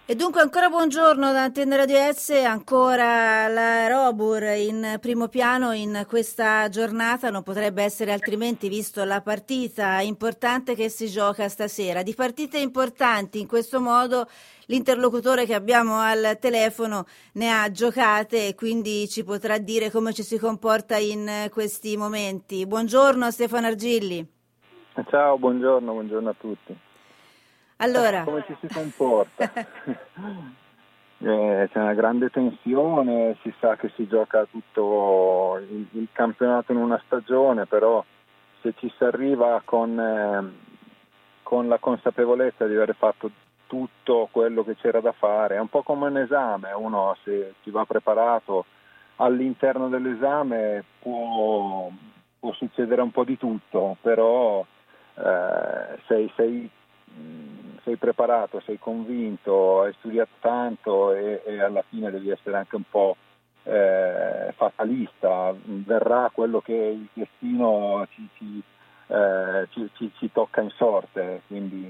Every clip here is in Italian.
E dunque ancora buongiorno da Antenne Radio S, ancora la Robur in primo piano in questa giornata, non potrebbe essere altrimenti visto la partita importante che si gioca stasera. Di partite importanti in questo modo l'interlocutore che abbiamo al telefono ne ha giocate e quindi ci potrà dire come ci si comporta in questi momenti. Buongiorno Stefano Argilli. Ciao, buongiorno a tutti. Allora, Come ci si comporta? C'è una grande tensione, si sa che si gioca tutto il campionato in una stagione, però se ci si arriva con la consapevolezza di aver fatto tutto quello che c'era da fare, è un po' come un esame, uno se ci va preparato all'interno dell'esame può succedere un po' di tutto, però sei preparato, sei convinto, hai studiato tanto e alla fine devi essere anche un po' fatalista, verrà quello che il destino ci tocca in sorte, quindi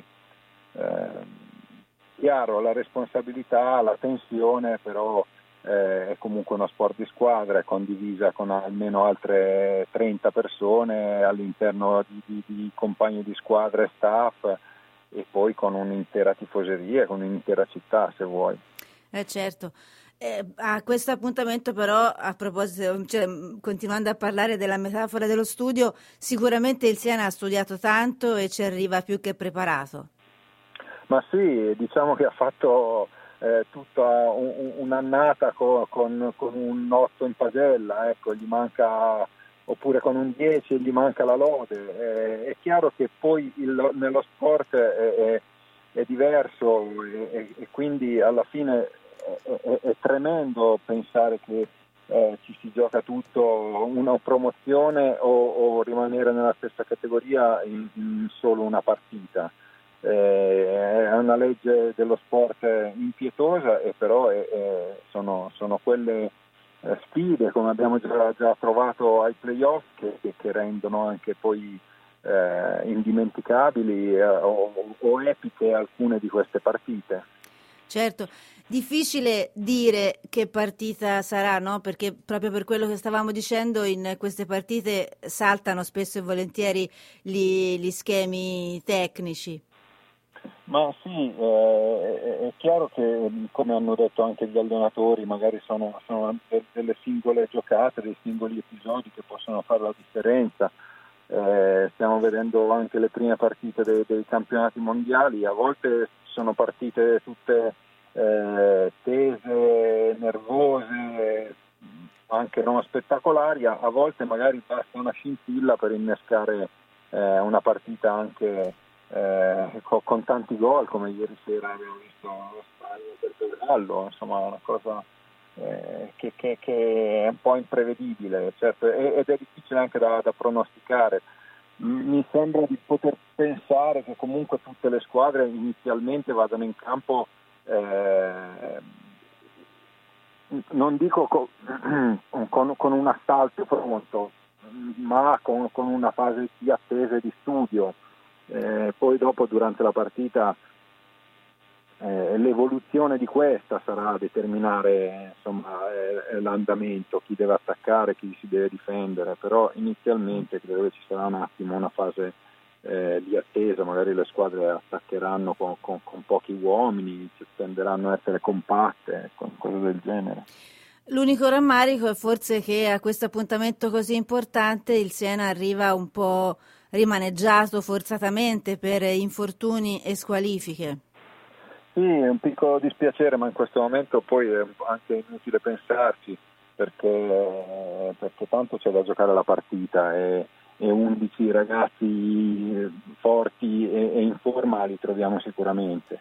chiaro la responsabilità, la tensione, però è comunque uno sport di squadra, è condivisa con almeno altre 30 persone all'interno di compagni di squadra e staff e poi con un'intera tifoseria, con un'intera città se vuoi. Certo. A questo appuntamento però, a proposito, continuando a parlare della metafora dello studio, sicuramente il Siena ha studiato tanto e ci arriva più che preparato. Ma sì, diciamo che ha fatto tutta un'annata con un 8 in pagella, ecco, gli manca, oppure con un 10 gli manca la lode. È chiaro che poi nello sport è diverso e quindi alla fine è tremendo pensare che ci si gioca tutto una promozione o rimanere nella stessa categoria in solo una partita. È una legge dello sport impietosa e però sono quelle sfide, come abbiamo già trovato ai playoff, che rendono anche poi indimenticabili o epiche alcune di queste partite. Certo, difficile dire che partita sarà, no? Perché proprio per quello che stavamo dicendo, in queste partite saltano spesso e volentieri gli schemi tecnici. Ma sì, è chiaro che, come hanno detto anche gli allenatori, magari sono delle singole giocate, dei singoli episodi che possono fare la differenza. Stiamo vedendo anche le prime partite dei campionati mondiali, a volte sono partite tutte tese, nervose, anche non spettacolari, a volte magari basta una scintilla per innescare una partita anche con tanti gol, come ieri sera abbiamo visto lo Spagna per Portogallo, insomma una cosa che è un po' imprevedibile, certo, ed è difficile anche da pronosticare. Mi sembra di poter pensare che comunque tutte le squadre inizialmente vadano in campo, non dico con un assalto pronto, ma con una fase di attesa e di studio. Poi dopo durante la partita l'evoluzione di questa sarà a determinare l'andamento, chi deve attaccare, chi si deve difendere, però inizialmente credo che ci sarà un attimo una fase di attesa, magari le squadre attaccheranno con pochi uomini, tenderanno a essere compatte, con cose del genere. L'unico rammarico è forse che a questo appuntamento così importante il Siena arriva un po' rimaneggiato forzatamente per infortuni e squalifiche. Sì, è un piccolo dispiacere, ma in questo momento poi è anche inutile pensarci, perché tanto c'è da giocare la partita e 11 ragazzi forti e in forma li troviamo sicuramente.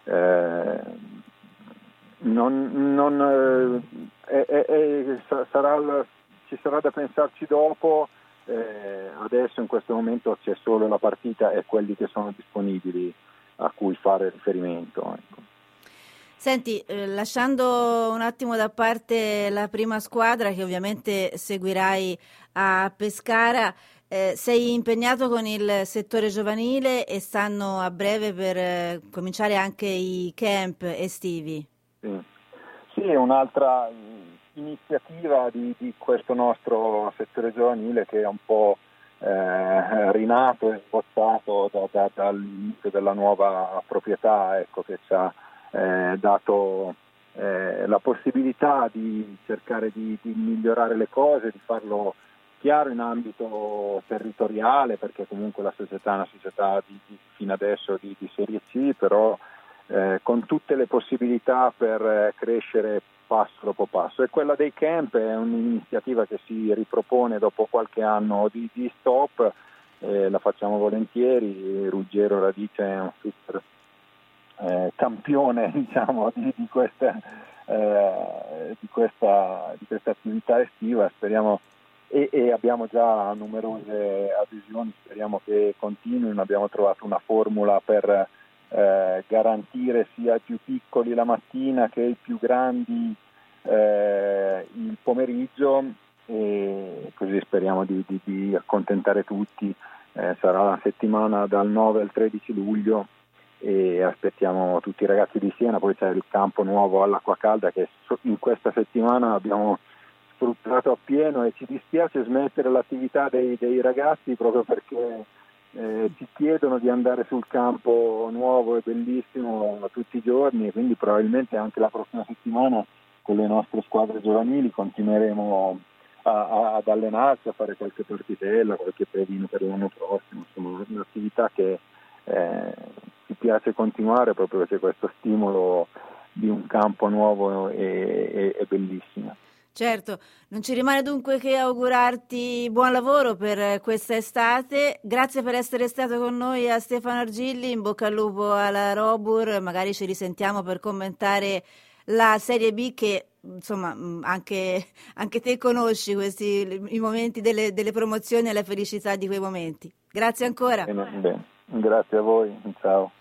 Ci sarà da pensarci dopo, adesso in questo momento c'è solo la partita e quelli che sono disponibili a cui fare riferimento. Ecco. Senti, lasciando un attimo da parte la prima squadra che ovviamente seguirai a Pescara, Sei impegnato con il settore giovanile e stanno a breve per cominciare anche i camp estivi. Sì, sì, è un'altra iniziativa di questo nostro settore giovanile che è un po' rinato e sbozzato dall'inizio della nuova proprietà, ecco, che ci ha dato la possibilità di cercare di migliorare le cose, di farlo chiaro in ambito territoriale, perché comunque la società è una società fino adesso di serie C, però con tutte le possibilità per crescere passo dopo passo. E quella dei camp è un'iniziativa che si ripropone dopo qualche anno di stop, la facciamo volentieri. Ruggero Radice è un super campione, diciamo, di questa attività estiva. Speriamo e abbiamo già numerose adesioni, speriamo che continuino. Abbiamo trovato una formula per garantire sia ai più piccoli la mattina che ai più grandi il pomeriggio, e così speriamo di accontentare tutti. Sarà la settimana dal 9 al 13 luglio e aspettiamo tutti i ragazzi di Siena. Poi c'è il campo nuovo all'Acqua Calda che in questa settimana abbiamo sfruttato appieno, e ci dispiace smettere l'attività dei ragazzi proprio perché ci chiedono di andare sul campo nuovo e bellissimo tutti i giorni, e quindi probabilmente anche la prossima settimana con le nostre squadre giovanili continueremo ad allenarci, a fare qualche partitella, qualche pedino per l'anno prossimo. Insomma, è un'attività che ci piace continuare proprio perché questo stimolo di un campo nuovo è bellissimo. Certo, non ci rimane dunque che augurarti buon lavoro per questa estate. Grazie per essere stato con noi a Stefano Argilli, in bocca al lupo alla Robur, magari ci risentiamo per commentare la Serie B che insomma anche te conosci i momenti delle promozioni e la felicità di quei momenti. Grazie ancora. Bene. Grazie a voi, ciao.